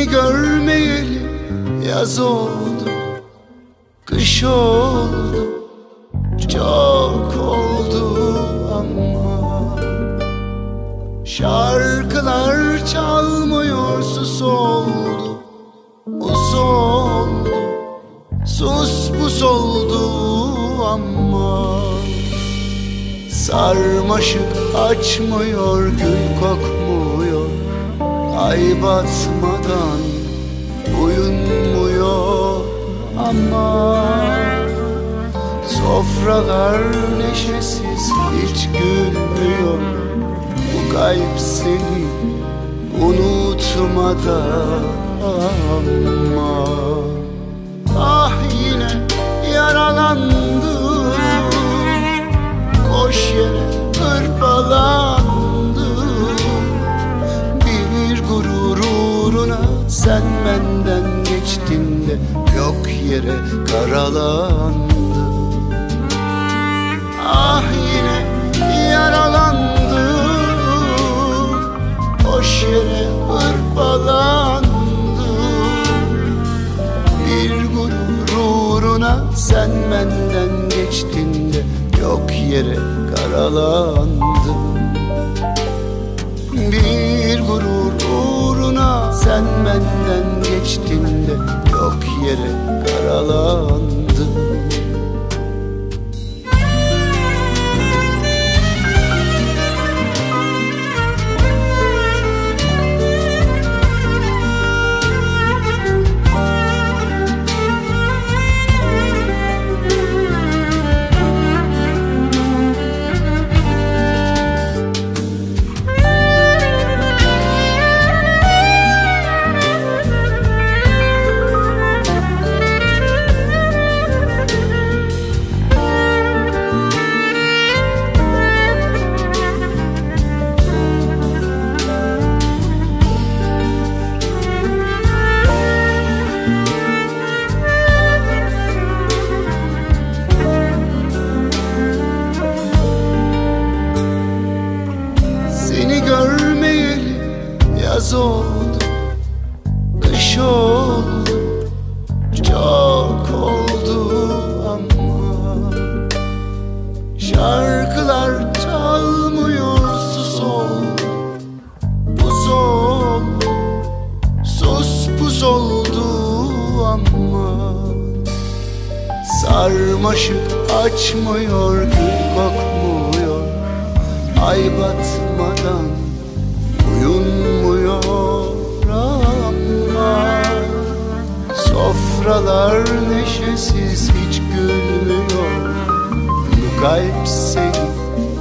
görmeyeli yaz oldu, kış oldu, çok oldu ama şarkılar çalmıyor, sus oldu, us oldu, sus pus oldu ama sarmaşık açmıyor, gül kokmuyor, ay batmadan uyunmuyor ama sofralar neşesiz, hiç gülmüyor. Bu kalp seni unutmadan ama ah yine yaralandım, boş yere hırpalandım. Bir gurur uğruna sen benden geçtin de yok yere karalandım. Ah yine yaralandım, boş yere hırpalandım. Bir gurur uğruna sen benden geçtin de yok yere karalandım. Bir gurur uğruna sen benden geçtin de yok yere karalandım. Görmeyeli yaz oldu, kış oldu, çok oldu ama şarkılar çalmıyor, sus oldu, pus oldu, sus pus oldu ama sarmaşık açmıyor, gül kokmuyor, ay batmadan uyunmuyor ama sofralar neşesiz, hiç gülmüyor. Bu kalp seni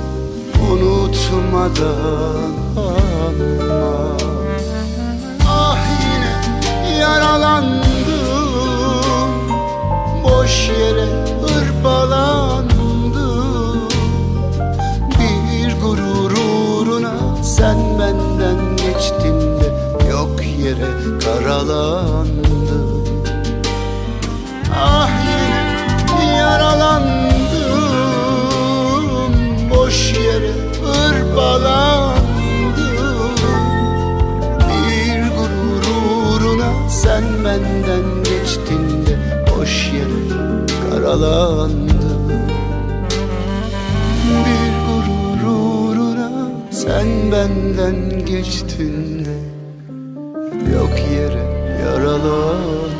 unutmadan ama ah yine yaralandım, boş yere hırpalandım. Bir gurur uğruna sen benden geçtin de yok yere karalandım. Ah yine yaralandım, boş yere hırpalandım. Bir gurur uğruna sen benden geçtin de boş yere karalandım. Bir gurur uğruna sen benden geçtin de yok yere yaralandım.